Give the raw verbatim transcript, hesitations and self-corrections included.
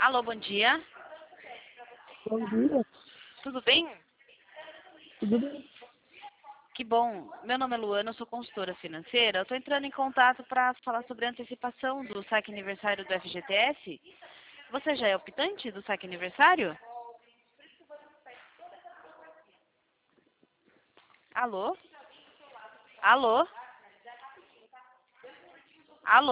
Alô, bom dia. Bom dia, Tudo bem? tudo bem? Que bom. Meu nome é Luana, eu sou consultora financeira. Eu estou entrando em contato para falar sobre a antecipação do saque aniversário do F G T S. Você já é optante do saque aniversário? Alô? Alô? Alô?